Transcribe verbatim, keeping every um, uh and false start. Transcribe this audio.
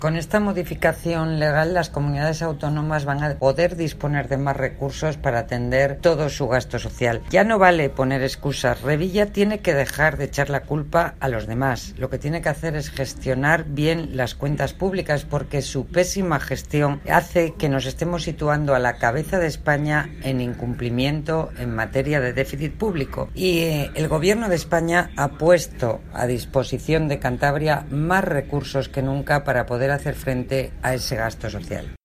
Con esta modificación legal, las comunidades autónomas van a poder disponer de más recursos para atender todo su gasto social. Ya no vale poner excusas. Revilla tiene que dejar de echar la culpa a los demás. Lo que tiene que hacer es gestionar bien las cuentas públicas, porque su pésima gestión hace que nos estemos situando a la cabeza de España en incumplimiento en materia de déficit público. Y eh, el Gobierno de España ha puesto a disposición de Cantabria más recursos que nunca para poder hacer frente a ese gasto social.